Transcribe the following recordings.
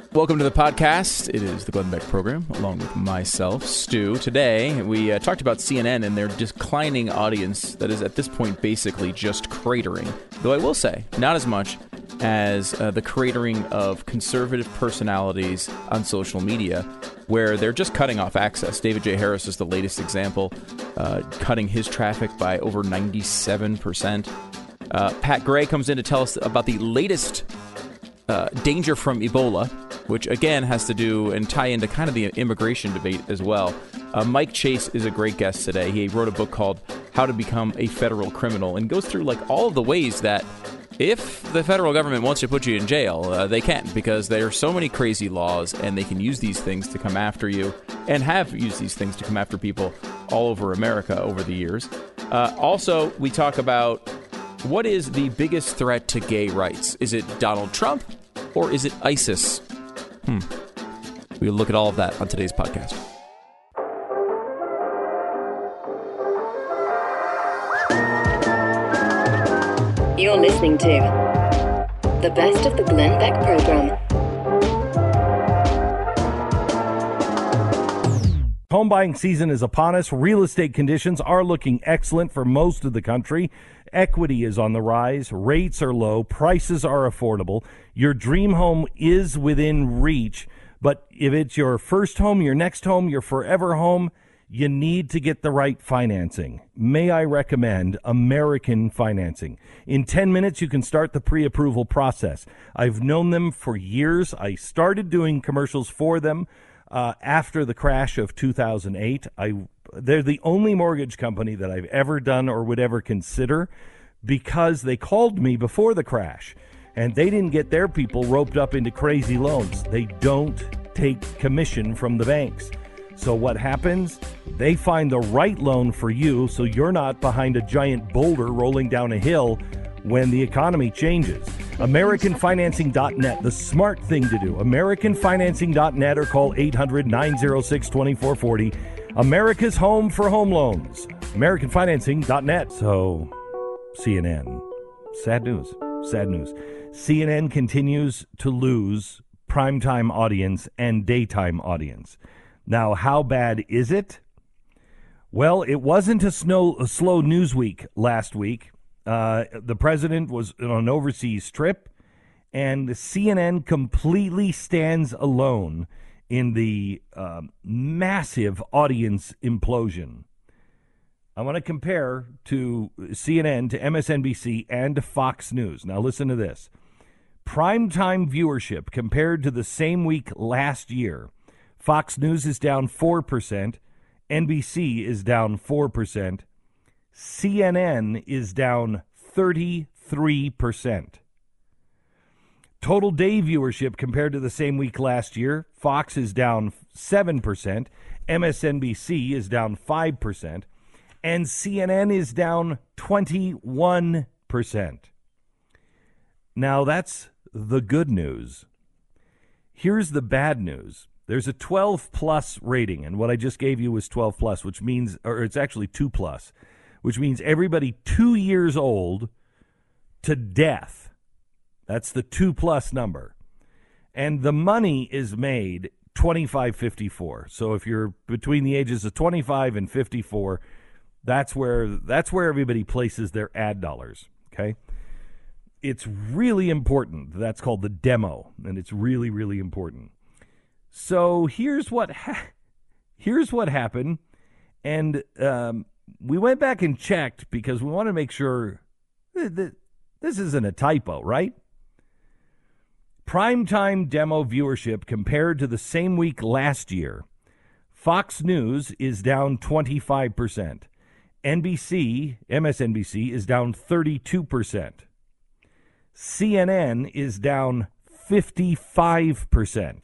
Welcome to the podcast. It is the Glenn Beck program, along with myself, Stu. Today, we talked about CNN and their declining audience that is, at this point, basically just cratering. Though I will say, not as much as the cratering of conservative personalities on social media, where they're just cutting off access. David J. Harris is the latest example, cutting his traffic by over 97%. Pat Gray comes in to tell us about the latest danger from Ebola, which again has to do and tie into kind of the immigration debate as well. Mike Chase is a great guest today. He wrote a book called How to Become a Federal Criminal and goes through like all of the ways that if the federal government wants to put you in jail, they can, because there are so many crazy laws and they can use these things to come after you and have used these things to come after people all over America over the years. Also, we talk about what is the biggest threat to gay rights? Is it Donald Trump or is it ISIS? We'll look at all of that on today's podcast. You're listening to the best of the Glenn Beck program. Home buying season is upon us. Real estate conditions are looking excellent for most of the country. Equity is on the rise. Rates are low. Prices are affordable. Your dream home is within reach. But if it's your first home, your next home, your forever home, you need to get the right financing. May I recommend American Financing? In 10 minutes, you can start the pre-approval process. I've known them for years. I started doing commercials for them after the crash of 2008. They're the only mortgage company that I've ever done or would ever consider because they called me before the crash. And they didn't get their people roped up into crazy loans. They don't take commission from the banks. So what happens? They find the right loan for you so you're not behind a giant boulder rolling down a hill when the economy changes. AmericanFinancing.net, the smart thing to do. AmericanFinancing.net or call 800-906-2440. America's home for home loans. AmericanFinancing.net. So, CNN. Sad news. Sad news. CNN continues to lose primetime audience and daytime audience. Now, how bad is it? Well, it wasn't a slow news week last week. The president was on an overseas trip, and CNN completely stands alone in the massive audience implosion. I want to compare to CNN, to MSNBC, and to Fox News. Now listen to this. Primetime viewership compared to the same week last year. Fox News is down 4%. NBC is down 4%. CNN is down 33%. Total day viewership compared to the same week last year. Fox is down 7%. MSNBC is down 5%. And CNN is down 21%. Now, that's the good news. Here's the bad news. There's a 12-plus rating, and what I just gave you was 12-plus, which means, or it's actually 2-plus, which means everybody 2 years old to death. That's the 2-plus number. And the money is made 25-54. So if you're between the ages of 25 and 54, that's where everybody places their ad dollars, okay? It's really important. That's called the demo, and it's really, really important. So here's what happened, and we went back and checked because we want to make sure that this isn't a typo, right? Primetime demo viewership compared to the same week last year. Fox News is down 25%. MSNBC is down 32%. CNN is down 55%.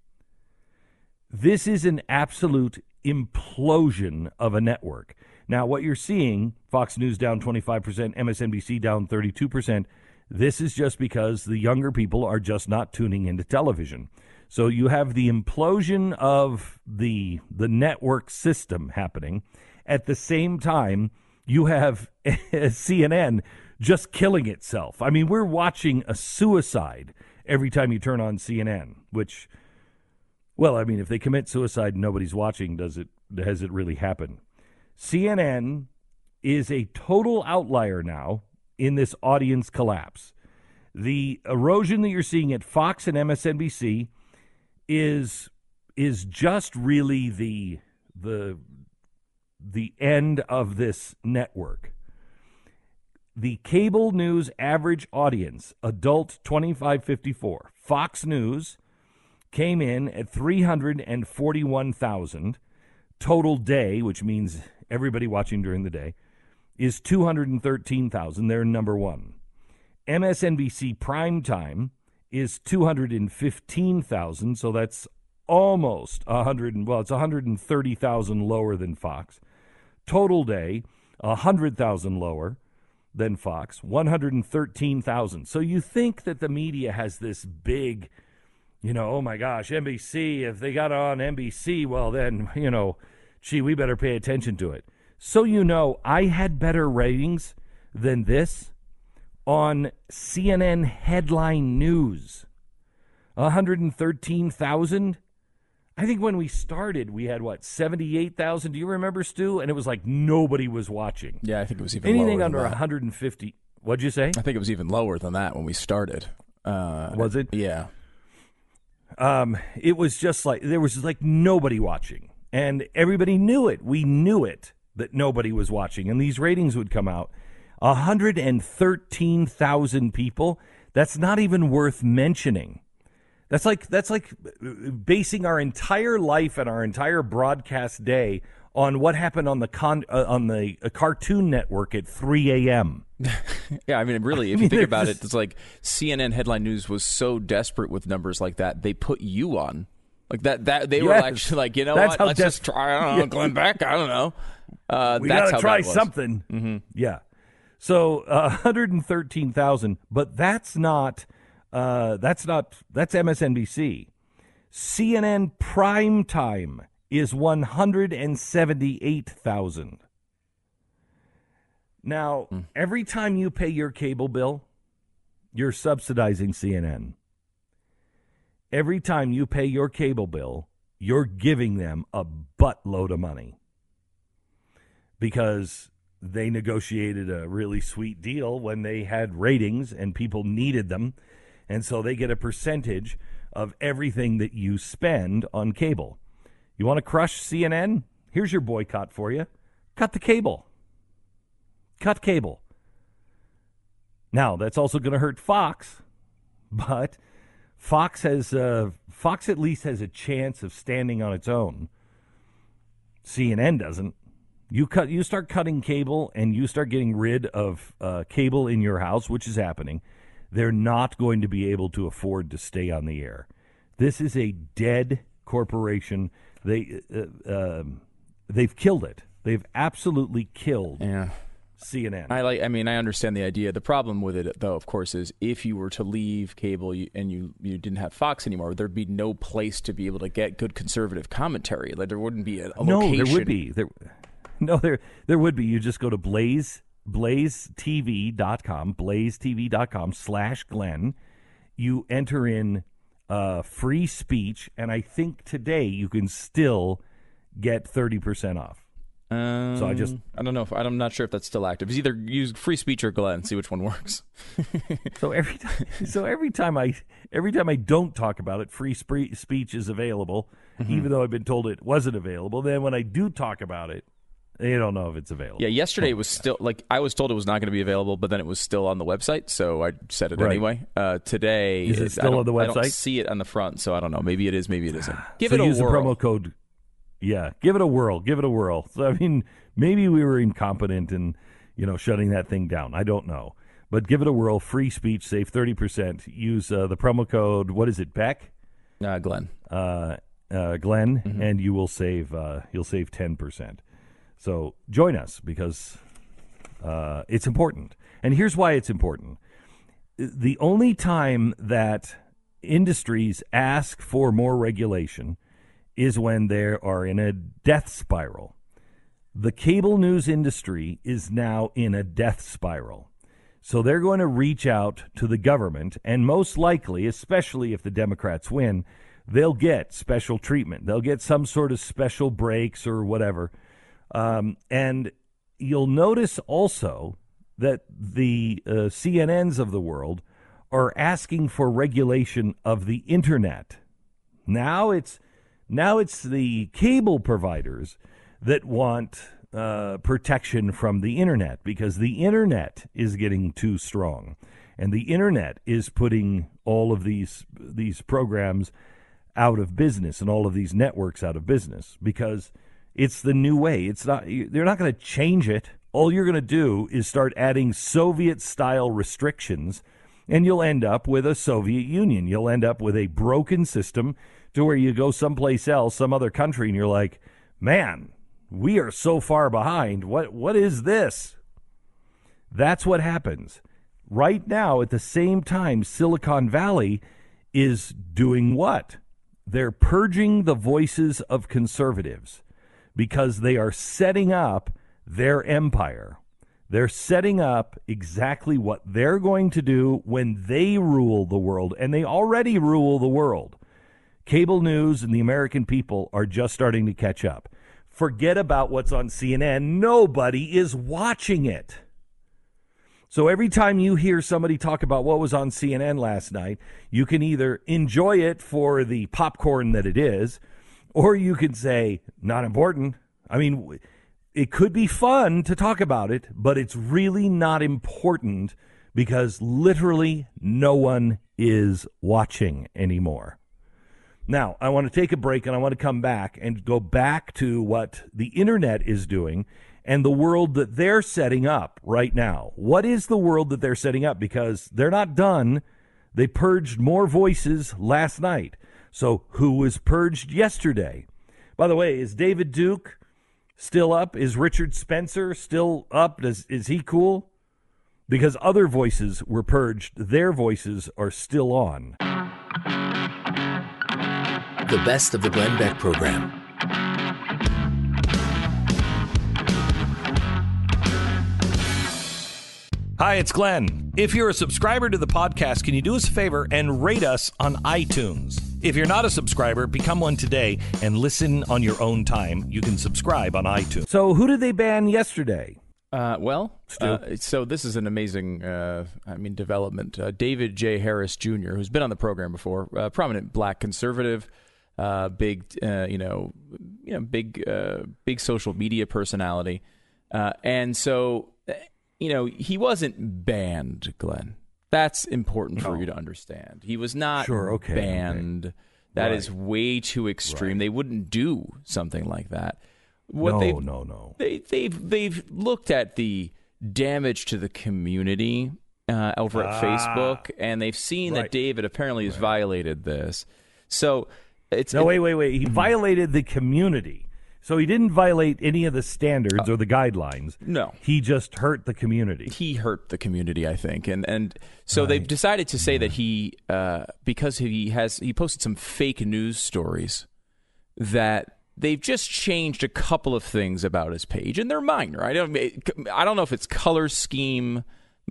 This is an absolute implosion of a network. Now, what you're seeing, Fox News down 25%, MSNBC down 32%, this is just because the younger people are just not tuning into television. So you have the implosion of the network system happening. At the same time, you have CNN just killing itself. I mean, we're watching a suicide every time you turn on CNN, which, well, I mean, if they commit suicide and nobody's watching, has it really happened? CNN is a total outlier now in this audience collapse. The erosion that you're seeing at Fox and MSNBC is just really the end of this network. The cable news average audience, adult 25-54, Fox News came in at 341,000. Total day, which means everybody watching during the day, is 213,000. They're number one. MSNBC primetime is 215,000, so that's almost 100. Well, it's 130,000 lower than Fox. Total day, 100,000 lower than Fox, 113,000. So you think that the media has this big, oh my gosh, NBC, if they got on NBC, well then, gee, we better pay attention to it. So I had better ratings than this on CNN headline news. 113,000. I think when we started, we had, 78,000. Do you remember, Stu? And it was like nobody was watching. Yeah, I think it was even anything lower under than that. 150. What'd you say? I think it was even lower than that when we started. Was it? Yeah. It was just like there was like nobody watching, and everybody knew it. We knew it that nobody was watching, and these ratings would come out. 113,000 people. That's not even worth mentioning. That's like basing our entire life and our entire broadcast day on what happened on the Cartoon Network at 3 a.m. Yeah, I mean, really, if you think about it, it's like CNN headline news was so desperate with numbers like that, they put you on. Like that they were actually like, let's just try, I don't know, Glenn Beck, I don't know. We got to try something. Mm-hmm. Yeah. So 113,000, but that's MSNBC. CNN primetime is 178,000. Now, every time you pay your cable bill, you're subsidizing CNN. Every time you pay your cable bill, you're giving them a buttload of money because they negotiated a really sweet deal when they had ratings and people needed them. And so they get a percentage of everything that you spend on cable. You want to crush CNN? Here's your boycott for you. Cut the cable. Cut cable. Now, that's also going to hurt Fox, but Fox at least has a chance of standing on its own. CNN doesn't. You start cutting cable and you start getting rid of cable in your house, which is happening. They're not going to be able to afford to stay on the air. This is a dead corporation. They've killed it. They've absolutely killed CNN. I understand the idea. The problem with it, though, of course, is if you were to leave cable and you didn't have Fox anymore, there'd be no place to be able to get good conservative commentary. Like there wouldn't be a location. No, there would be. There would be. You just go to blazetv.com, blazetv.com/Glenn. You enter in free speech, and I think today you can still get 30% off. So I don't know. I'm not sure if that's still active. It's either use free speech or Glenn. See which one works. So every time I don't talk about it, free speech is available, even though I've been told it wasn't available. Then when I do talk about it, they don't know if it's available. Yeah, yesterday it was still I was told it was not going to be available, but then it was still on the website, so I said it anyway. Today is it still on the website? I don't see it on the front, so I don't know. Maybe it is, maybe it isn't. Give it a whirl. Use the promo code. Yeah, give it a whirl. Give it a whirl. So, I mean, maybe we were incompetent in, shutting that thing down. I don't know. But give it a whirl. Free speech, save 30%. Use the promo code, what is it, Beck? Glenn. Glenn, and you will save, you'll save 10%. So join us because it's important. And here's why it's important. The only time that industries ask for more regulation is when they are in a death spiral. The cable news industry is now in a death spiral. So they're going to reach out to the government, and most likely, especially if the Democrats win, they'll get special treatment. They'll get some sort of special breaks or whatever. And you'll notice also that the CNNs of the world are asking for regulation of the internet. Now it's the cable providers that want protection from the internet, because the internet is getting too strong, and the internet is putting all of these programs out of business and all of these networks out of business, because it's the new way. They're not going to change it. All you're going to do is start adding Soviet-style restrictions, and you'll end up with a Soviet Union. You'll end up with a broken system to where you go someplace else, some other country, and you're like, man, we are so far behind. What is this? That's what happens. Right now, at the same time, Silicon Valley is doing what? They're purging the voices of conservatives because they are setting up their empire. They're setting up exactly what they're going to do when they rule the world, and they already rule the world. Cable news and the American people are just starting to catch up. Forget about what's on CNN. Nobody is watching it. So every time you hear somebody talk about what was on CNN last night, you can either enjoy it for the popcorn that it is, or you can say, not important. I mean, it could be fun to talk about it, but it's really not important because literally no one is watching anymore. Now, I want to take a break, and I want to come back and go back to what the internet is doing and the world that they're setting up right now. What is the world that they're setting up? Because they're not done. They purged more voices last night. So who was purged yesterday? By the way, is David Duke still up? Is Richard Spencer still up? Is he cool? Because other voices were purged. Their voices are still on. The best of the Glenn Beck program. Hi, it's Glenn. If you're a subscriber to the podcast, can you do us a favor and rate us on iTunes? If you're not a subscriber, become one today and listen on your own time. You can subscribe on iTunes. So who did they ban yesterday? So this is an amazing, development. David J. Harris Jr., who's been on the program before, prominent black conservative, big social media personality, and so he wasn't banned, Glenn. That's important for you to understand. He was not banned. Okay. That is way too extreme. Right. They wouldn't do something like that. No. They've looked at the damage to the community over at Facebook, and they've seen that David apparently has violated this. So wait. He violated the community. So he didn't violate any of the standards or the guidelines. No. He just hurt the community. He hurt the community, I think. And so they've decided to say that he, because he posted some fake news stories, that they've just changed a couple of things about his page, and they're minor. I don't know if it's color scheme,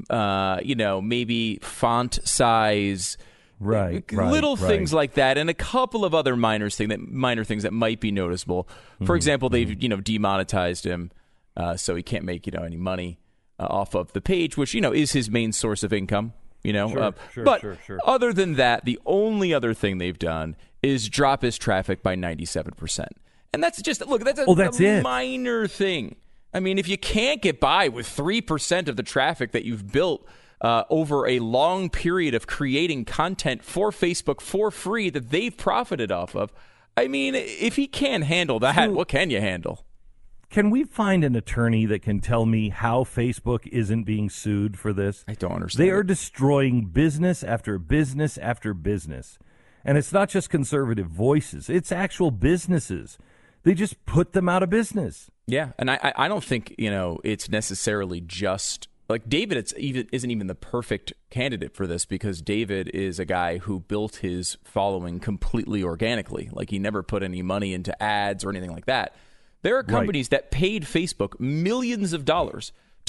maybe font size, little things like that, and a couple of other minor things that might be noticeable. For example, they've demonetized him, so he can't make any money off of the page, which is his main source of income. But other than that, the only other thing they've done is drop his traffic by 97%. And that's just that's a minor thing. I mean, if you can't get by with 3% of the traffic that you've built over a long period of creating content for Facebook for free that they've profited off of, I mean, if he can't handle that, what can you handle? Can we find an attorney that can tell me how Facebook isn't being sued for this? I don't understand. They are destroying business after business after business. And it's not just conservative voices. It's actual businesses. They just put them out of business. Yeah, and I don't think, it's necessarily just... Like David isn't even the perfect candidate for this, because David is a guy who built his following completely organically. Like, he never put any money into ads or anything like that. There are companies that paid Facebook millions of dollars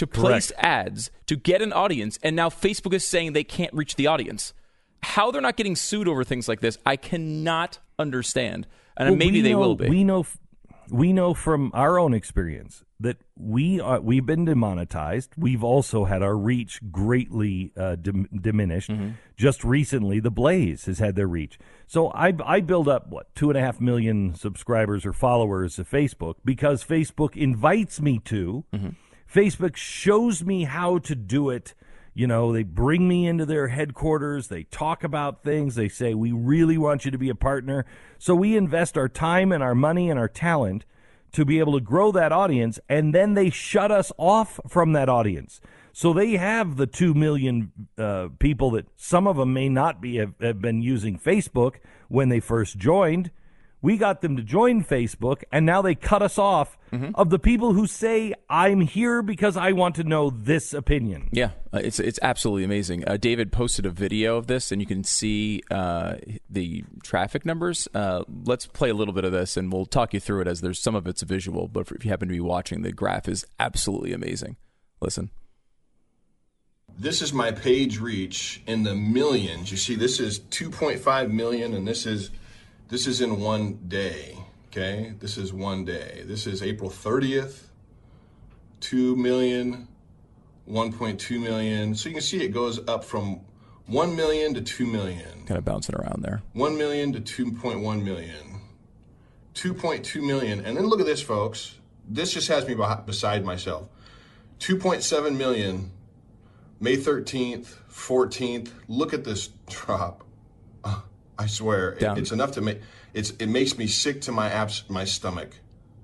to place ads to get an audience, and now Facebook is saying they can't reach the audience. How they're not getting sued over things like this, I cannot understand. And maybe they will be. We know from our own experience that we've been demonetized. We've also had our reach greatly diminished. Mm-hmm. Just recently, The Blaze has had their reach. So I build up, 2.5 million subscribers or followers of Facebook because Facebook invites me to. Mm-hmm. Facebook shows me how to do it. You know, they bring me into their headquarters. They talk about things. They say, we really want you to be a partner. So we invest our time and our money and our talent to be able to grow that audience, and then they shut us off from that audience. So they have the 2 million people that some of them may not have been using Facebook when they first joined. We got them to join Facebook, and now they cut us off of the people who say, I'm here because I want to know this opinion. Yeah, it's absolutely amazing. David posted a video of this, and you can see the traffic numbers. Let's play a little bit of this, and we'll talk you through it as there's some of it's visual, but if you happen to be watching, the graph is absolutely amazing. Listen. This is my page reach in the millions. You see, this is 2.5 million, and this is in one day, okay? This is one day. This is April 30th, 2 million, 1.2 million. So you can see it goes up from 1 million to 2 million. Kind of bouncing around there. 1 million to 2.1 million, 2.2 million. And then look at this, folks. This just has me beside myself. 2.7 million, May 13th, 14th. Look at this drop. I swear, it's enough to make it makes me sick to my stomach.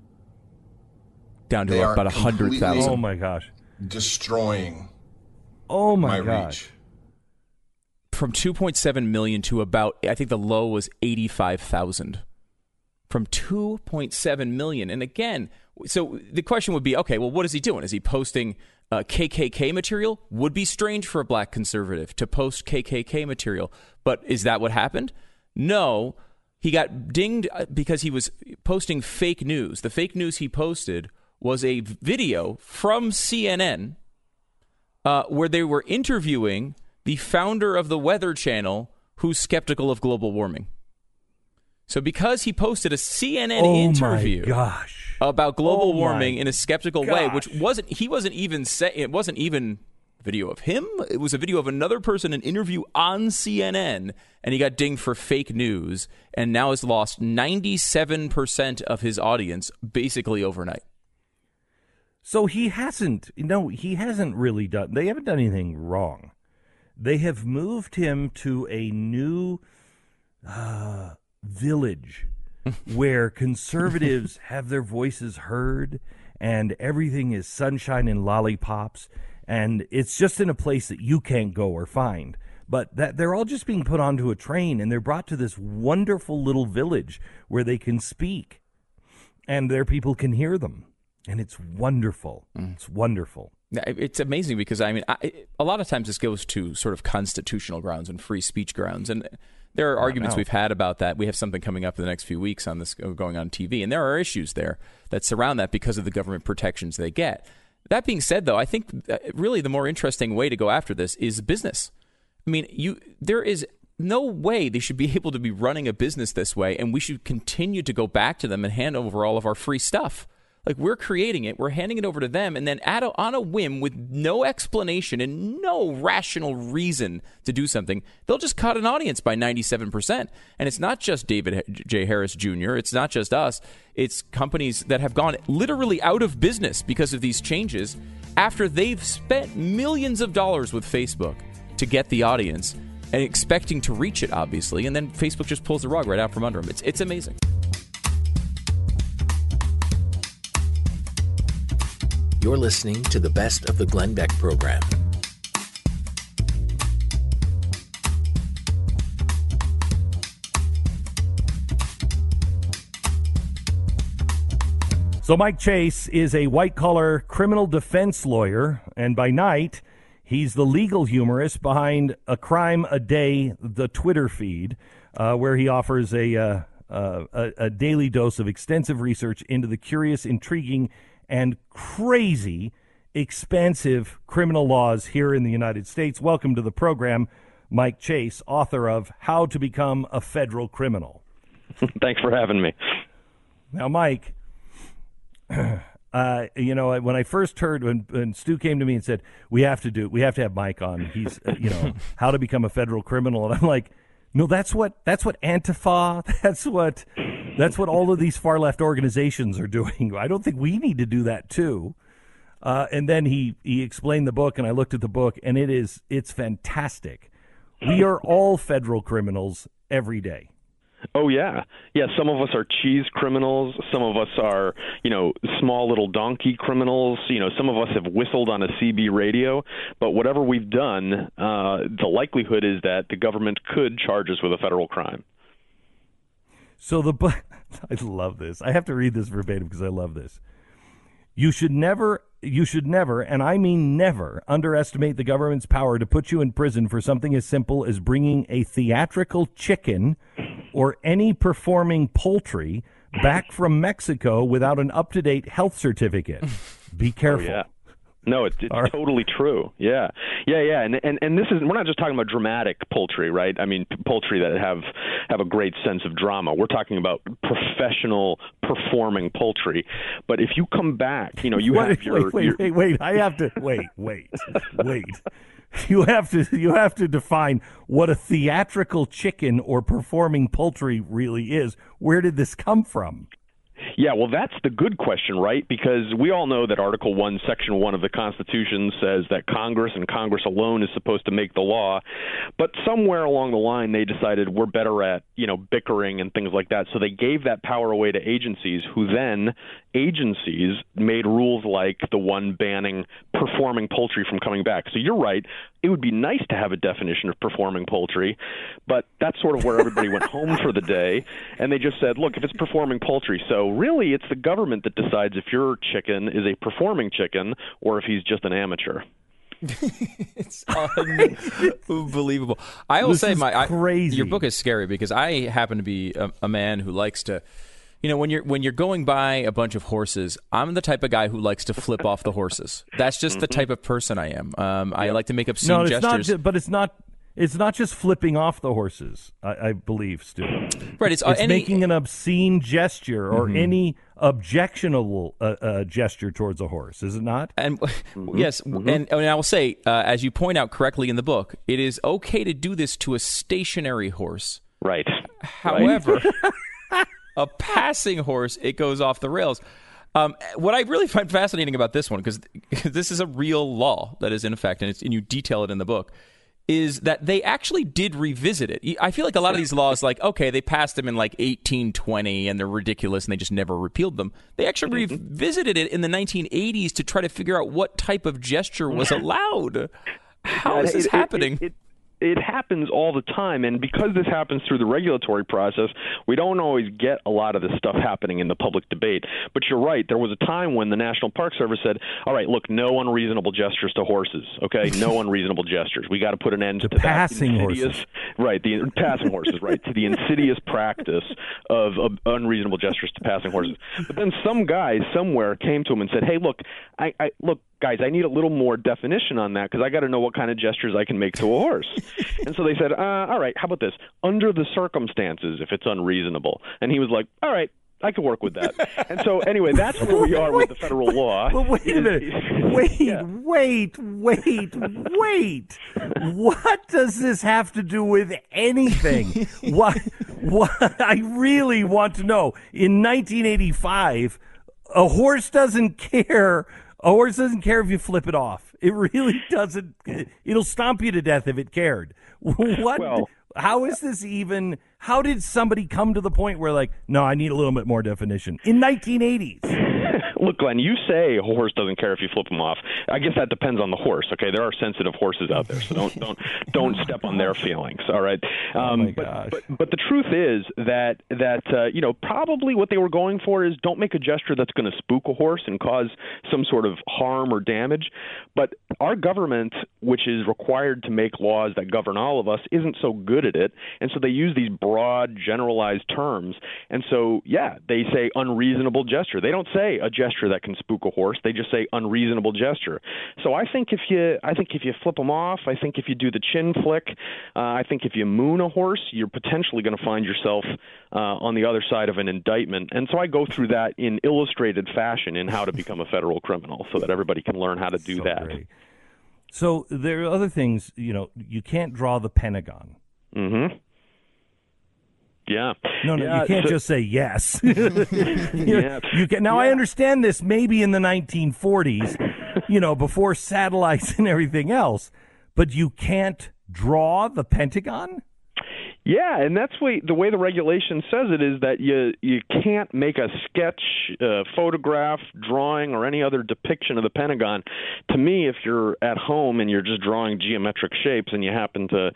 Down to about 100,000. Oh my gosh! Destroying. Oh my gosh! Reach. From 2.7 million to about, I think the low was 85,000. From 2.7 million, and again, so the question would be, okay, well, what is he doing? Is he posting KKK material? Would be strange for a black conservative to post KKK material, but is that what happened? No, he got dinged because he was posting fake news. The fake news he posted was a video from CNN where they were interviewing the founder of the Weather Channel who's skeptical of global warming. So because he posted a CNN interview about global warming in a skeptical way, which wasn't even a video of him. It was a video of another person, an interview on CNN, and he got dinged for fake news and now has lost 97% of his audience basically overnight. So he hasn't really done, they haven't done anything wrong. They have moved him to a new village where conservatives have their voices heard and everything is sunshine and lollipops, and it's just in a place that you can't go or find. But that they're all just being put onto a train and they're brought to this wonderful little village where they can speak and their people can hear them. And it's wonderful. It's wonderful. It's amazing because, I mean, a lot of times this goes to sort of constitutional grounds and free speech grounds. And there are arguments we've had about that. We have something coming up in the next few weeks on this going on TV. And there are issues there that surround that because of the government protections they get. That being said, though, I think really the more interesting way to go after this is business. I mean, there is no way they should be able to be running a business this way, and we should continue to go back to them and hand over all of our free stuff. Like, we're creating it, we're handing it over to them, and then on a whim with no explanation and no rational reason to do something, they'll just cut an audience by 97%. And it's not just David J. Harris Jr., it's not just us, it's companies that have gone literally out of business because of these changes after they've spent millions of dollars with Facebook to get the audience and expecting to reach it, obviously, and then Facebook just pulls the rug right out from under them. It's amazing. You're listening to the Best of the Glenn Beck program. So Mike Chase is a white-collar criminal defense lawyer, and by night, he's the legal humorist behind A Crime a Day, the Twitter feed, where he offers a daily dose of extensive research into the curious, intriguing, and crazy expansive criminal laws here in the United States. Welcome to the program, Mike Chase, author of How to Become a Federal Criminal. Thanks for having me. Now, Mike, when I first heard when Stu came to me and said we have to have Mike on, he's how to become a federal criminal, and I'm like, no, that's what Antifa, that's what all of these far left organizations are doing. I don't think we need to do that too. And then he explained the book, and I looked at the book, and it's fantastic. We are all federal criminals every day. Oh, yeah. Yeah, some of us are cheese criminals. Some of us are, small little donkey criminals. Some of us have whistled on a CB radio. But whatever we've done, the likelihood is that the government could charge us with a federal crime. So I love this. I have to read this verbatim because I love this. You should never, and I mean never, underestimate the government's power to put you in prison for something as simple as bringing a theatrical chicken or any performing poultry back from Mexico without an up-to-date health certificate. Be careful. Oh, yeah. No, it's totally true. Yeah. And this is, we're not just talking about dramatic poultry, right? I mean, poultry that have a great sense of drama. We're talking about professional performing poultry. But if you come back, you have your... Wait. I have to... Wait. You have to define what a theatrical chicken or performing poultry really is. Where did this come from? Yeah, well, that's the good question, right? Because we all know that Article 1, Section 1 of the Constitution says that Congress and Congress alone is supposed to make the law. But somewhere along the line, they decided we're better at, bickering and things like that. So they gave that power away to agencies who then made rules like the one banning performing poultry from coming back. So you're right. It would be nice to have a definition of performing poultry, but that's sort of where everybody went home for the day. And they just said, look, if it's performing poultry, so really it's the government that decides if your chicken is a performing chicken or if he's just an amateur. It's unbelievable. I will say, crazy. Your book is scary because I happen to be a man who likes to, when you're going by a bunch of horses, I'm the type of guy who likes to flip off the horses. That's just the type of person I am. I like to make obscene gestures. But it's not just flipping off the horses, I believe, Stu. Right. It's making an obscene gesture or any objectionable gesture towards a horse, is it not? And yes, and I will say, as you point out correctly in the book, it is okay to do this to a stationary horse. Right. However, a passing horse, it goes off the rails. What I really find fascinating about this one, because this is a real law that is in effect, and you detail it in the book, is that they actually did revisit it. I feel like a lot of these laws, like, okay, they passed them in like 1820 and they're ridiculous and they just never repealed them. They actually revisited it in the 1980s to try to figure out what type of gesture was allowed. How is this happening? It happens all the time, and because this happens through the regulatory process, we don't always get a lot of this stuff happening in the public debate. But you're right. There was a time when the National Park Service said, all right, look, no unreasonable gestures to horses, okay? No unreasonable gestures. We got to put an end to that. Passing horses. Right, the passing horses, right, to the insidious practice of unreasonable gestures to passing horses. But then some guy somewhere came to him and said, hey, look, look, guys, I need a little more definition on that because I got to know what kind of gestures I can make to a horse. And so they said, all right, how about this? Under the circumstances, if it's unreasonable. And he was like, all right, I could work with that. And so anyway, that's where we are with the federal law. But wait a minute. Wait. What does this have to do with anything? What I really want to know. In 1985, a horse doesn't care. A horse doesn't care if you flip it off. It really doesn't. It'll stomp you to death if it cared. What? Well, how is this even? How did somebody come to the point where, like, no, I need a little bit more definition in 1980s? Look, Glenn, you say a horse doesn't care if you flip him off. I guess that depends on the horse. Okay, there are sensitive horses out there, so don't step on their feelings. All right. But the truth is that probably what they were going for is don't make a gesture that's going to spook a horse and cause some sort of harm or damage. But our government, which is required to make laws that govern all of us, isn't so good at it, and so they use these broad, generalized terms. And so, yeah, they say unreasonable gesture. They don't say a gesture gesture that can spook a horse. They just say unreasonable gesture. So I think if you flip them off, I think if you do the chin flick, I think if you moon a horse, you're potentially going to find yourself on the other side of an indictment. And so I go through that in illustrated fashion in How to Become a Federal Criminal, so that everybody can learn how to do that. Great. So there are other things, you can't draw the Pentagon. Mm-hmm. Yeah. No, yeah, you can't just say yes. Yeah. You can. Now, I understand this maybe in the 1940s, before satellites and everything else, but you can't draw the Pentagon? Yeah, and that's the way the regulation says it is that you can't make a sketch, photograph, drawing, or any other depiction of the Pentagon. To me, if you're at home and you're just drawing geometric shapes and you happen to,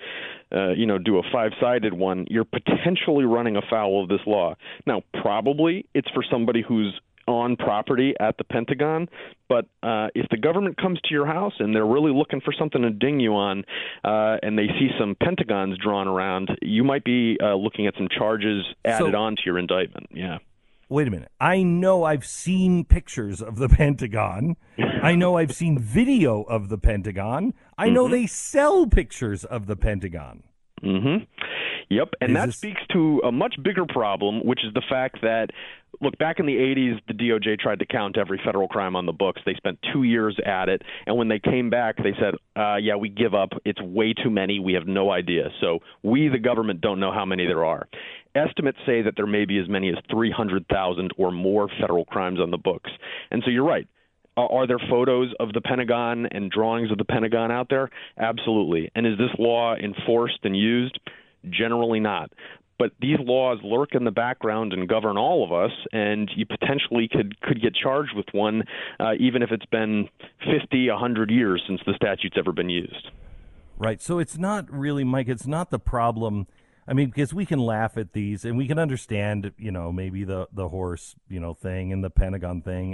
do a five-sided one, you're potentially running afoul of this law. Now, probably it's for somebody who's on property at the Pentagon, but if the government comes to your house and they're really looking for something to ding you on, and they see some Pentagons drawn around, you might be looking at some charges added on to your indictment. Yeah. Wait a minute. I know I've seen pictures of the Pentagon. I know I've seen video of the Pentagon. I know they sell pictures of the Pentagon. Mm-hmm. Yep, and that speaks to a much bigger problem, which is the fact that, look, back in the 80s, the DOJ tried to count every federal crime on the books. They spent 2 years at it, and when they came back, they said, yeah, we give up. It's way too many. We have no idea. So we, the government, don't know how many there are. Estimates say that there may be as many as 300,000 or more federal crimes on the books. And so you're right. Are there photos of the Pentagon and drawings of the Pentagon out there? Absolutely. And is this law enforced and used? Generally not. But these laws lurk in the background and govern all of us, and you potentially could get charged with one even if it's been 50, 100 years since the statute's ever been used. Right. So it's not really, Mike, it's not the problem. I mean, because we can laugh at these and we can understand, maybe the horse, thing and the Pentagon thing.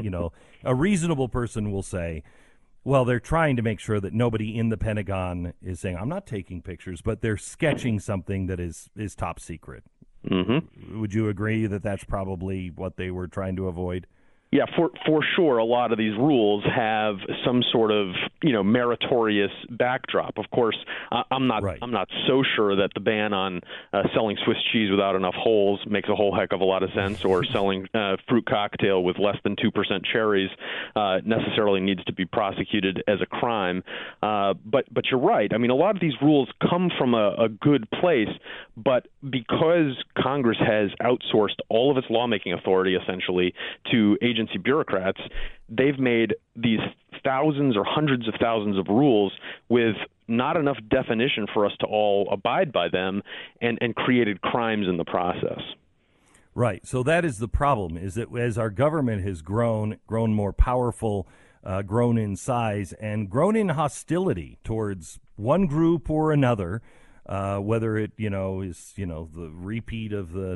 A reasonable person will say, well, they're trying to make sure that nobody in the Pentagon is saying, I'm not taking pictures, but they're sketching something that is top secret. Mm-hmm. Would you agree that that's probably what they were trying to avoid? Yeah, for sure, a lot of these rules have some sort of meritorious backdrop. Of course, I'm not so sure that the ban on selling Swiss cheese without enough holes makes a whole heck of a lot of sense, or selling fruit cocktail with less than 2% cherries necessarily needs to be prosecuted as a crime. But you're right. I mean, a lot of these rules come from a good place, but because Congress has outsourced all of its lawmaking authority essentially to agency bureaucrats, they've made these thousands or hundreds of thousands of rules with not enough definition for us to all abide by them, and created crimes in the process. Right. So that is the problem, is that as our government has grown more powerful, grown in size, and grown in hostility towards one group or another, whether it, is, the repeat of the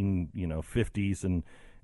1950s and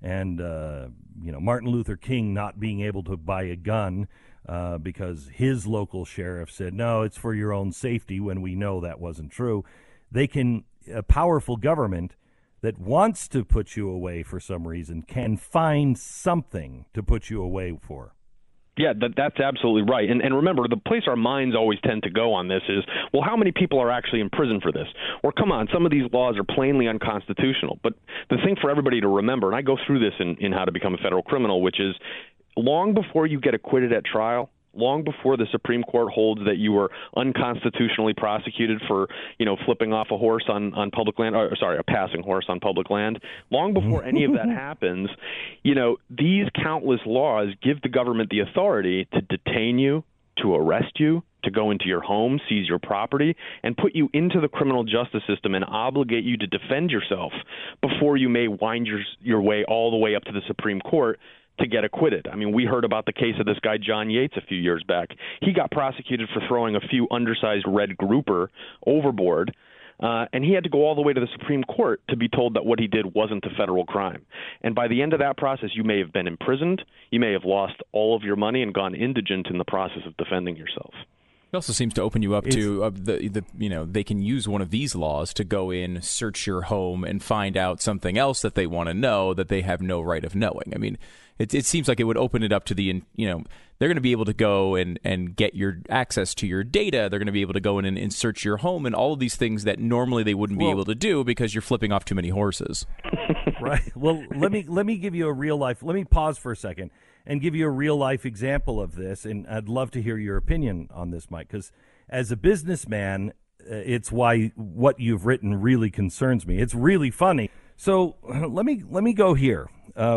Martin Luther King not being able to buy a gun because his local sheriff said, no, it's for your own safety, when we know that wasn't true. A powerful government that wants to put you away for some reason can find something to put you away for. Yeah, that's absolutely right. And remember, the place our minds always tend to go on this is, well, how many people are actually in prison for this? Or come on, some of these laws are plainly unconstitutional. But the thing for everybody to remember, and I go through this in How to Become a Federal Criminal, which is long before you get acquitted at trial, long before the Supreme Court holds that you were unconstitutionally prosecuted for, flipping off a horse on public land, a passing horse on public land, long before any of that happens, these countless laws give the government the authority to detain you, to arrest you, to go into your home, seize your property, and put you into the criminal justice system and obligate you to defend yourself before you may wind your way all the way up to the Supreme Court to get acquitted. I mean, we heard about the case of this guy, John Yates, a few years back. He got prosecuted for throwing a few undersized red grouper overboard, and he had to go all the way to the Supreme Court to be told that what he did wasn't a federal crime. And by the end of that process, you may have been imprisoned, you may have lost all of your money and gone indigent in the process of defending yourself. It also seems to open you up to they can use one of these laws to go in, search your home, and find out something else that they want to know that they have no right of knowing. I mean, it seems like it would open it up to they're going to be able to go and get your access to your data. They're going to be able to go in and search your home and all of these things that normally they wouldn't be able to do because you're flipping off too many horses. Right. Well, let me give you a real life. Let me pause for a second and give you a real life example of this. And I'd love to hear your opinion on this, Mike, because as a businessman, it's why what you've written really concerns me. It's really funny. So let me go here.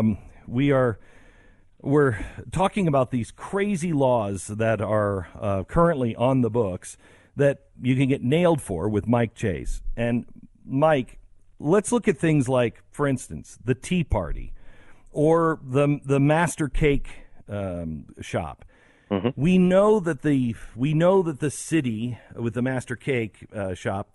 We're talking about these crazy laws that are currently on the books that you can get nailed for with Mike Chase. And Mike, let's look at things like, for instance, the Tea Party or the Master Cake shop. Mm-hmm. We know that the city with the Master Cake shop,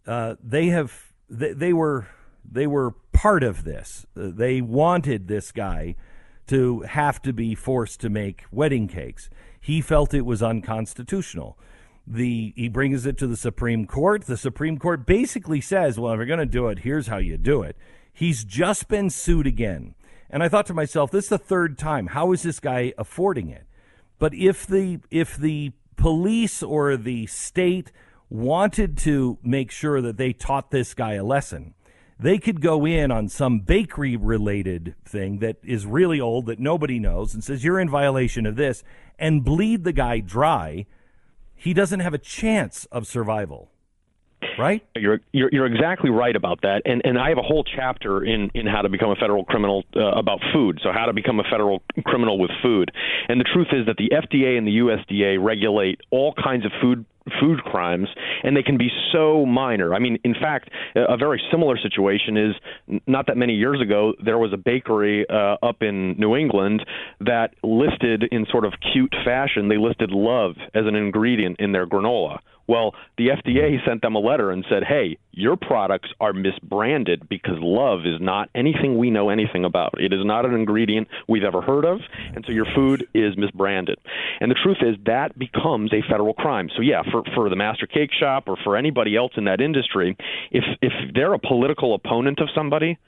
they were part of this. They wanted this guy to have to be forced to make wedding cakes. He felt it was unconstitutional. He brings it to the Supreme Court. The Supreme Court basically says, well, if you're going to do it, here's how you do it. He's just been sued again. And I thought to myself, this is the third time. How is this guy affording it? But if the police or the state wanted to make sure that they taught this guy a lesson, they could go in on some bakery-related thing that is really old that nobody knows and says, you're in violation of this, and bleed the guy dry. He doesn't have a chance of survival, right? You're exactly right about that, and I have a whole chapter in how to become a federal criminal about food. So how to become a federal criminal with food, and the truth is that the FDA and the USDA regulate all kinds of food crimes, and they can be so minor. I mean, in fact, a very similar situation is not that many years ago, there was a bakery up in New England that listed in sort of cute fashion, they listed love as an ingredient in their granola. Well, the FDA sent them a letter and said, hey, your products are misbranded because love is not anything we know anything about. It is not an ingredient we've ever heard of, and so your food is misbranded. And the truth is that becomes a federal crime. So, yeah, for the Master Cake Shop or for anybody else in that industry, if they're a political opponent of somebody,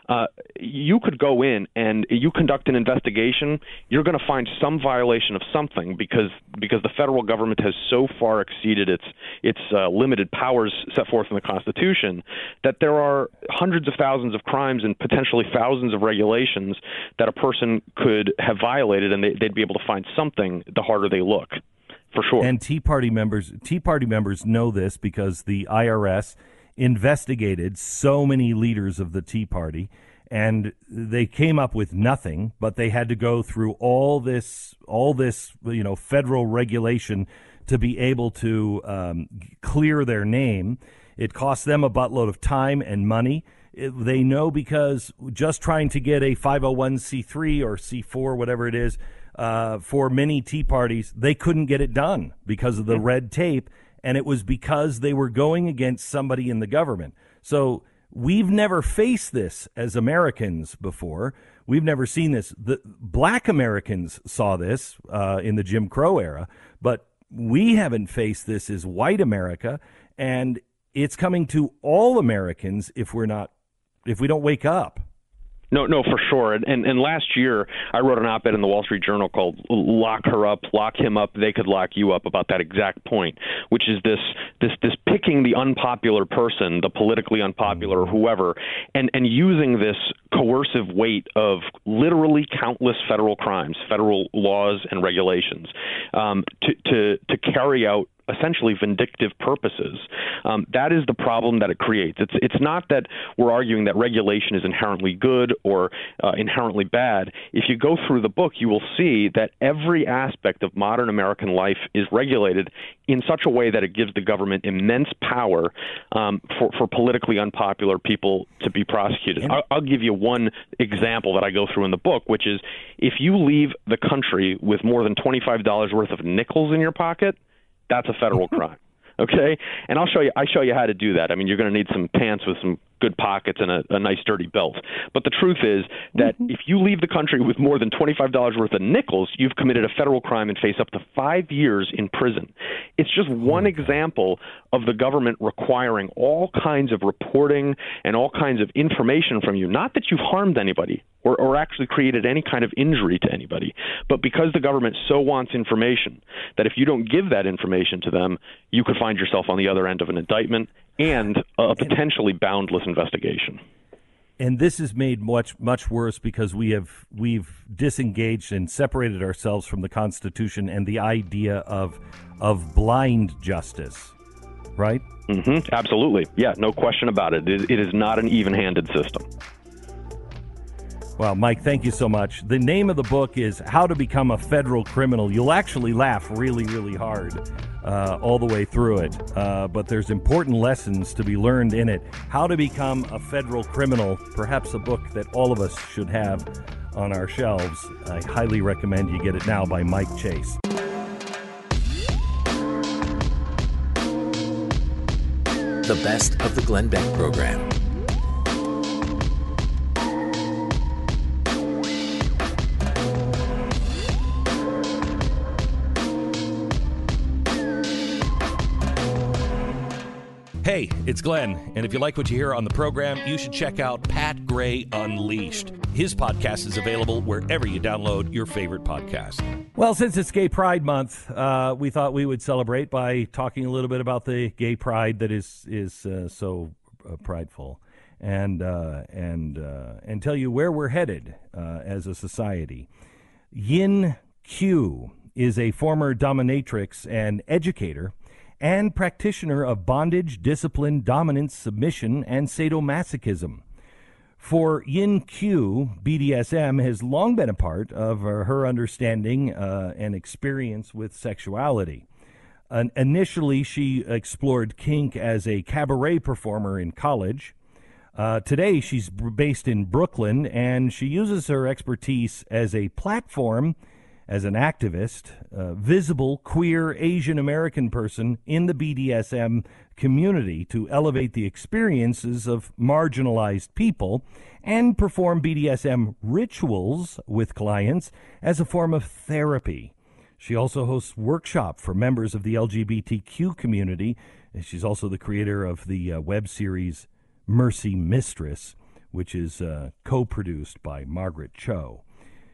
you could go in and you conduct an investigation, you're going to find some violation of something because the federal government has so far exceeded its limited powers set forth in the Constitution that there are hundreds of thousands of crimes and potentially thousands of regulations that a person could have violated, and they'd be able to find something the harder they look, for sure. And Tea Party members know this because the IRS investigated so many leaders of the Tea Party, and they came up with nothing, but they had to go through all this federal regulation to be able to clear their name. It cost them a buttload of time and money. They know because just trying to get a 501c3 or C4, whatever it is, for many Tea Parties, they couldn't get it done because of the red tape. And it was because they were going against somebody in the government. So we've never faced this as Americans before. We've never seen this. The black Americans saw this in the Jim Crow era, but we haven't faced this as white America. And it's coming to all Americans if we don't wake up. No, for sure. And last year, I wrote an op-ed in the Wall Street Journal called "Lock Her Up, Lock Him Up, They Could Lock You Up" about that exact point, which is this picking the unpopular person, the politically unpopular or whoever, and using this coercive weight of literally countless federal crimes, federal laws and regulations to carry out essentially vindictive purposes. That is the problem that it creates. It's not that we're arguing that regulation is inherently good or inherently bad. If you go through the book, you will see that every aspect of modern American life is regulated in such a way that it gives the government immense power for politically unpopular people to be prosecuted. I'll give you one example that I go through in the book, which is if you leave the country with more than $25 worth of nickels in your pocket, that's a federal crime. Okay, and I show you how to do that. I mean, you're going to need some pants with some good pockets and a nice sturdy belt. But the truth is that if you leave the country with more than $25 worth of nickels, you've committed a federal crime and face up to 5 years in prison. It's just one example of the government requiring all kinds of reporting and all kinds of information from you. Not that you've harmed anybody or actually created any kind of injury to anybody, but because the government so wants information that if you don't give that information to them, you could find yourself on the other end of an indictment and a potentially boundless investigation. And this is made much worse because we've disengaged and separated ourselves from the Constitution and the idea of blind justice, right? Mm-hmm. Absolutely. Yeah, no question about it. It is not an even-handed system. Well, Mike, thank you so much. The name of the book is How to Become a Federal Criminal. You'll actually laugh really, really hard all the way through it, but there's important lessons to be learned in it. How to Become a Federal Criminal, perhaps a book that all of us should have on our shelves. I highly recommend you get it now by Mike Chase. The best of the Glenn Beck program. Hey, it's Glenn, and if you like what you hear on the program, you should check out Pat Gray Unleashed. His podcast is available wherever you download your favorite podcast. Well, since it's Gay Pride Month, we thought we would celebrate by talking a little bit about the gay pride that is so prideful, and tell you where we're headed as a society. Yin Q is a former dominatrix and educator and practitioner of bondage, discipline, dominance, submission, and sadomasochism. For Yin Q, BDSM has long been a part of her understanding and experience with sexuality. Initially, she explored kink as a cabaret performer in college. Today, she's based in Brooklyn, and she uses her expertise as a platform as an activist, visible, queer, Asian American person in the BDSM community to elevate the experiences of marginalized people and perform BDSM rituals with clients as a form of therapy. She also hosts workshops for members of the LGBTQ community. She's also the creator of the web series Mercy Mistress, which is co-produced by Margaret Cho.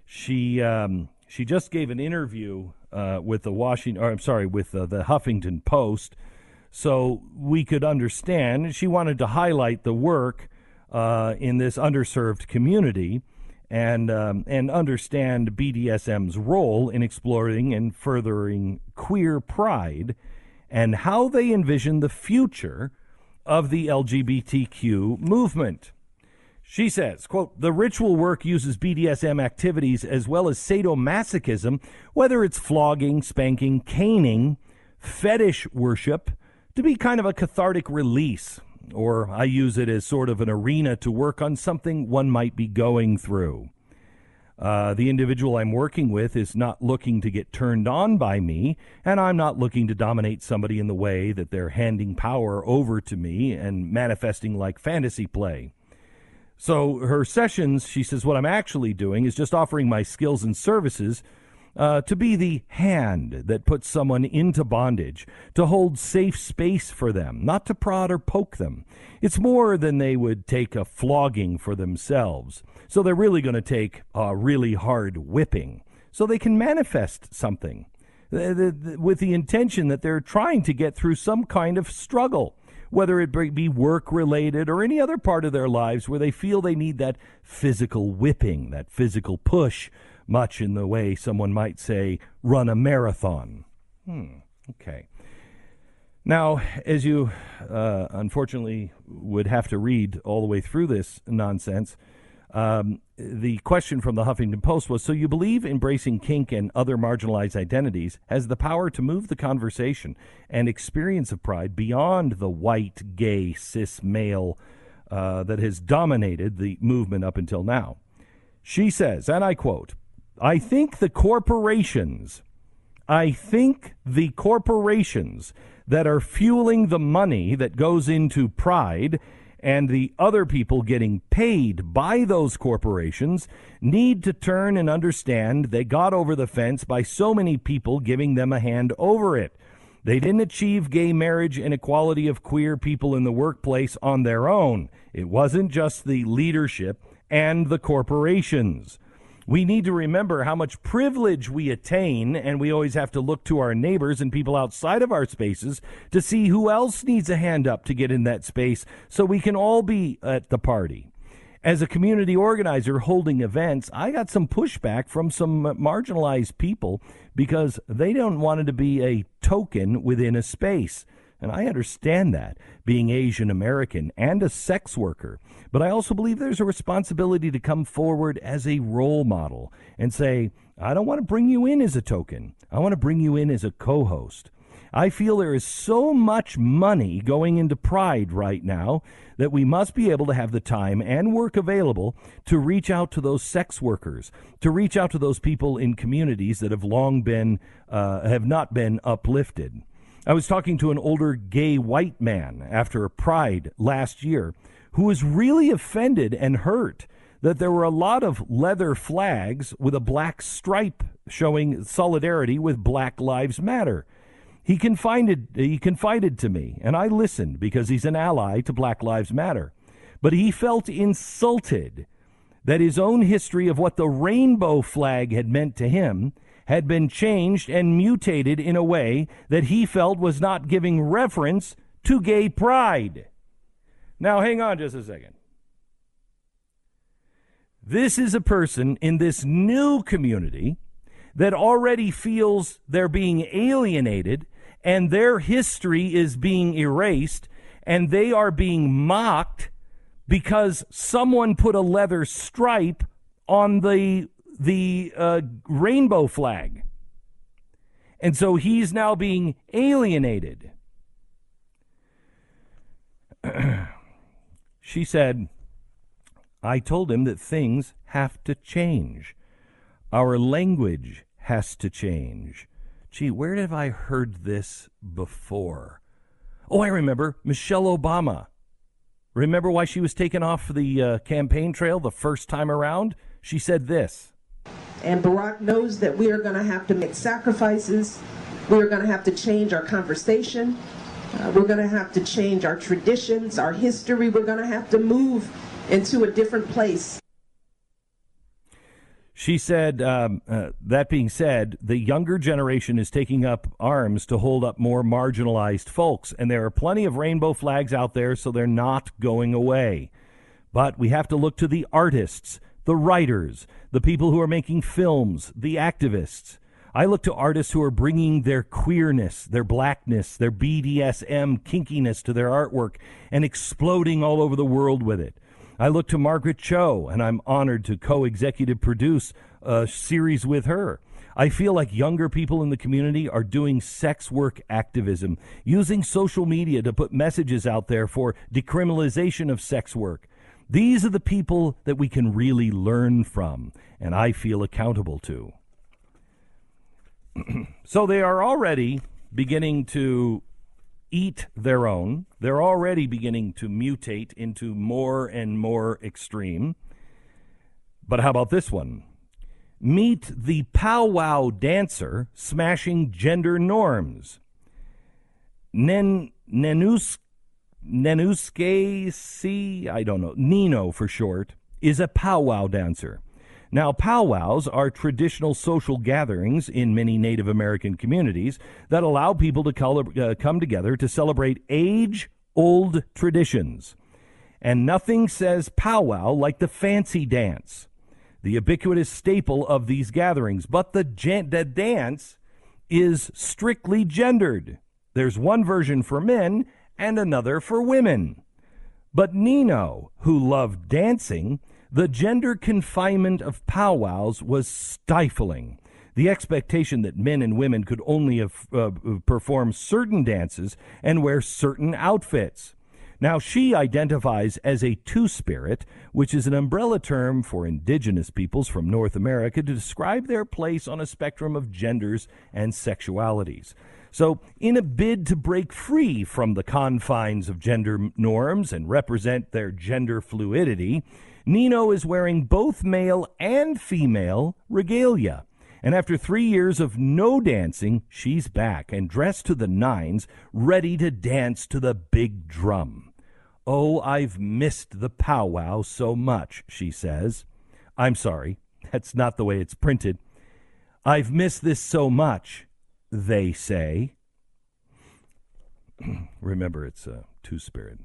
She just gave an interview with the Huffington Post, so we could understand. She wanted to highlight the work in this underserved community and understand BDSM's role in exploring and furthering queer pride and how they envision the future of the LGBTQ movement. She says, quote, "The ritual work uses BDSM activities as well as sadomasochism, whether it's flogging, spanking, caning, fetish worship, to be kind of a cathartic release. Or I use it as sort of an arena to work on something one might be going through. The individual I'm working with is not looking to get turned on by me, and I'm not looking to dominate somebody in the way that they're handing power over to me and manifesting like fantasy play. So her sessions," she says, "what I'm actually doing is just offering my skills and services to be the hand that puts someone into bondage, to hold safe space for them, not to prod or poke them. It's more than they would take a flogging for themselves. So they're really going to take a really hard whipping so they can manifest something with the intention that they're trying to get through some kind of struggle, whether it be work-related or any other part of their lives where they feel they need that physical whipping, that physical push, much in the way someone might say, run a marathon." Okay. Now, as you unfortunately would have to read all the way through this nonsense, the question from the Huffington Post was, "So you believe embracing kink and other marginalized identities has the power to move the conversation and experience of pride beyond the white, gay, cis male that has dominated the movement up until now?" She says, and I quote, I think the corporations that are fueling the money that goes into Pride, and the other people getting paid by those corporations need to turn and understand they got over the fence by so many people giving them a hand over it. They didn't achieve gay marriage and equality of queer people in the workplace on their own. It wasn't just the leadership and the corporations. We need to remember how much privilege we attain, and we always have to look to our neighbors and people outside of our spaces to see who else needs a hand up to get in that space so we can all be at the party. As a community organizer holding events, I got some pushback from some marginalized people because they don't want it to be a token within a space. And I understand that, being Asian American and a sex worker. But I also believe there's a responsibility to come forward as a role model and say, I don't want to bring you in as a token. I want to bring you in as a co-host. I feel there is so much money going into Pride right now that we must be able to have the time and work available to reach out to those sex workers, to reach out to those people in communities that have long been, have not been uplifted. I was talking to an older gay white man after a Pride last year who was really offended and hurt that there were a lot of leather flags with a black stripe showing solidarity with Black Lives Matter. He confided to me, and I listened because he's an ally to Black Lives Matter. But he felt insulted that his own history of what the rainbow flag had meant to him had been changed and mutated in a way that he felt was not giving reference to gay pride. Now, hang on just a second. This is a person in this new community that already feels they're being alienated and their history is being erased and they are being mocked because someone put a leather stripe on the rainbow flag. And so he's now being alienated. She said, I told him that things have to change. Our language has to change. Gee, where have I heard this before? Oh, I remember Michelle Obama. Remember why she was taken off the campaign trail the first time around? She said this. And Barack knows that we are going to have to make sacrifices. We are going to have to change our conversation. We're going to have to change our traditions, our history. We're going to have to move into a different place. She said, that being said, the younger generation is taking up arms to hold up more marginalized folks. And there are plenty of rainbow flags out there, so they're not going away. But we have to look to the artists, the writers, the people who are making films, the activists. I look to artists who are bringing their queerness, their blackness, their BDSM kinkiness to their artwork and exploding all over the world with it. I look to Margaret Cho, and I'm honored to co-executive produce a series with her. I feel like younger people in the community are doing sex work activism, using social media to put messages out there for decriminalization of sex work. These are the people that we can really learn from, and I feel accountable to. So they are already beginning to eat their own. They're already beginning to mutate into more and more extreme. But how about this one? Meet the powwow dancer smashing gender norms. Nenuske, I don't know, Nino for short, is a powwow dancer. Now, powwows are traditional social gatherings in many Native American communities that allow people to come together to celebrate age-old traditions. And nothing says powwow like the fancy dance, the ubiquitous staple of these gatherings. But the dance is strictly gendered. There's one version for men and another for women. But Nino, who loved dancing, the gender confinement of powwows was stifling. The expectation that men and women could only perform certain dances and wear certain outfits. Now, she identifies as a two-spirit, which is an umbrella term for indigenous peoples from North America to describe their place on a spectrum of genders and sexualities. So, in a bid to break free from the confines of gender norms and represent their gender fluidity, Nino is wearing both male and female regalia. And after 3 years of no dancing, she's back and dressed to the nines, ready to dance to the big drum. "Oh, I've missed the powwow so much," she says. I'm sorry, that's not the way it's printed. "I've missed this so much," they say. Remember, it's a two-spirit.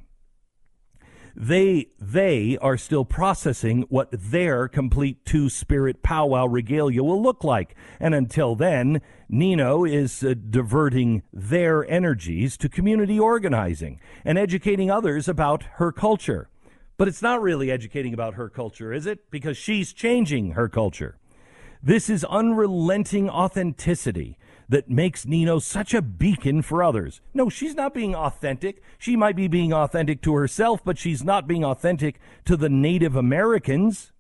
They are still processing what their complete two-spirit powwow regalia will look like. And until then, Nino is diverting their energies to community organizing and educating others about her culture. But it's not really educating about her culture, is it? Because she's changing her culture. This is unrelenting authenticity that makes Nino such a beacon for others. No, she's not being authentic. She might be being authentic to herself, but she's not being authentic to the Native Americans.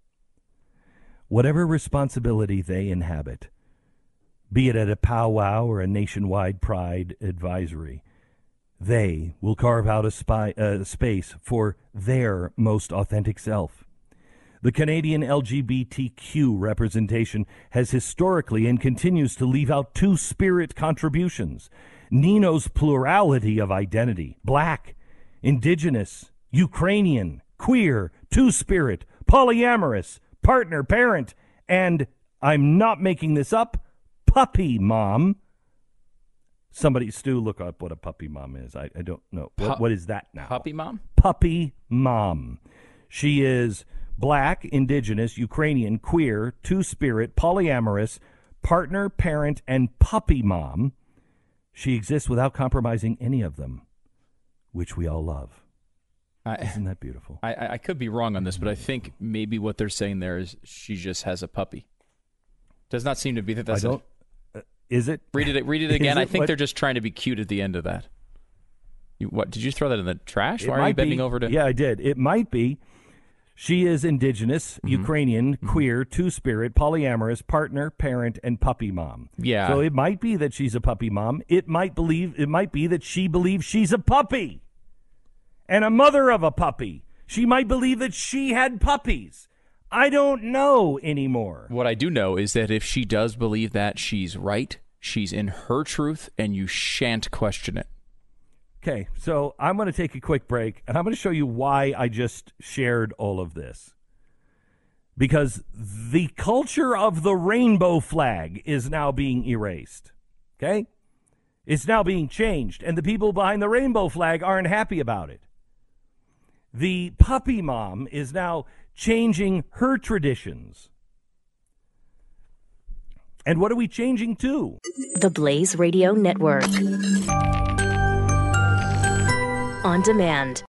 Whatever responsibility they inhabit, be it at a powwow or a nationwide pride advisory, they will carve out a space for their most authentic self. The Canadian LGBTQ representation has historically and continues to leave out two-spirit contributions. Nino's plurality of identity, Black, Indigenous, Ukrainian, queer, two-spirit, polyamorous, partner, parent, and, I'm not making this up, puppy mom. Somebody, Stu, look up what a puppy mom is. I don't know. What is that now? Puppy mom? Puppy mom. She is Black, Indigenous, Ukrainian, queer, two-spirit, polyamorous, partner, parent, and puppy mom. She exists without compromising any of them, which we all love. Isn't that beautiful? I could be wrong on this, but I think maybe what they're saying there is she just has a puppy. Does not seem to be that that's Is it? Read it again. I think they're just trying to be cute at the end of that. What did you throw that in the trash? Why are you bending over to? Yeah, I did. It might be. She is Indigenous, Ukrainian, queer, two-spirit, polyamorous, partner, parent, and puppy mom. Yeah. So it might be that she's a puppy mom. It might be that she believes she's a puppy and a mother of a puppy. She might believe that she had puppies. I don't know anymore. What I do know is that if she does believe that, she's right. She's in her truth, and you shan't question it. Okay, so I'm going to take a quick break, and I'm going to show you why I just shared all of this. Because the culture of the rainbow flag is now being erased. Okay? It's now being changed, and the people behind the rainbow flag aren't happy about it. The puppy mom is now changing her traditions. And what are we changing to? The Blaze Radio Network. On demand.